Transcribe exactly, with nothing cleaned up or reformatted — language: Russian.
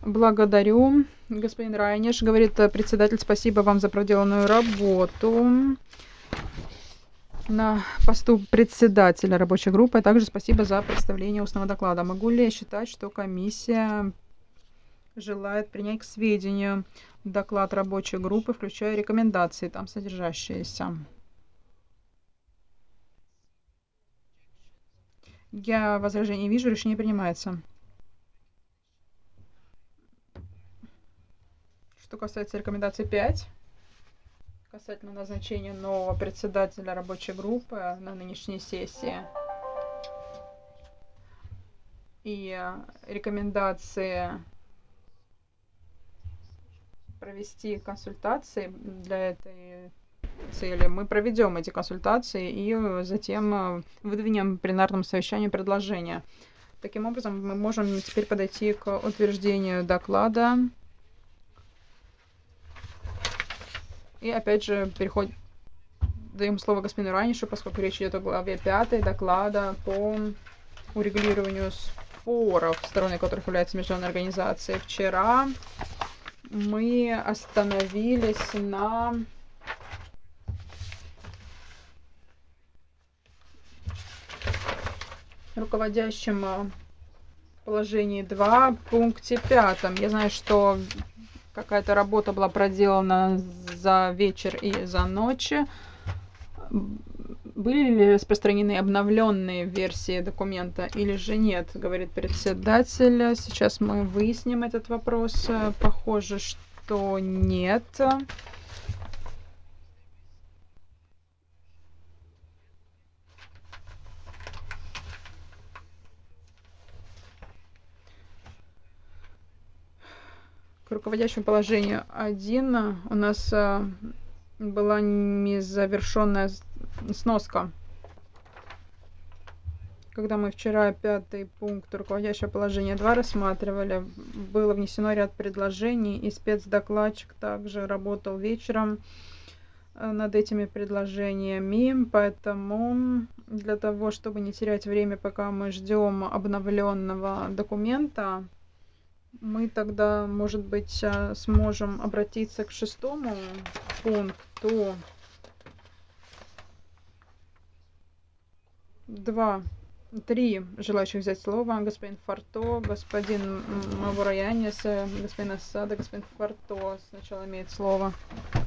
Благодарю, господин Райниш. Говорит председатель, спасибо вам за проделанную работу на посту председателя рабочей группы, а также спасибо за представление устного доклада. Могу ли я считать, что комиссия желает принять к сведению доклад рабочей группы, включая рекомендации там содержащиеся? Я возражений не вижу, решение принимается. Что касается рекомендации пять, касательно назначения нового председателя рабочей группы на нынешней сессии и рекомендации провести консультации для этой цели, мы проведем эти консультации и затем выдвинем пленарному совещанию предложение. Таким образом, мы можем теперь подойти к утверждению доклада. И опять же переходим, даем слово господину Ранишу, поскольку речь идет о главе пятой доклада по урегулированию споров, стороной которых является международная организация. Вчера мы остановились на руководящем положении два, пункте пятом. Я знаю, что какая-то работа была проделана за вечер и за ночь. Были ли распространены обновленные версии документа или же нет, говорит председатель. Сейчас мы выясним этот вопрос. Похоже, что нет. К руководящему положению один у нас была незавершенная сноска. Когда мы вчера пятый пункт руководящего положения два рассматривали, было внесено ряд предложений, и спецдокладчик также работал вечером над этими предложениями, поэтому для того, чтобы не терять время, пока мы ждем обновленного документа, мы тогда, может быть, сможем обратиться к шестому пункту. Два. Три желающих взять слово. Господин Фарто, господин Мавроянис, господин Асада, господин Фарто сначала имеет слово.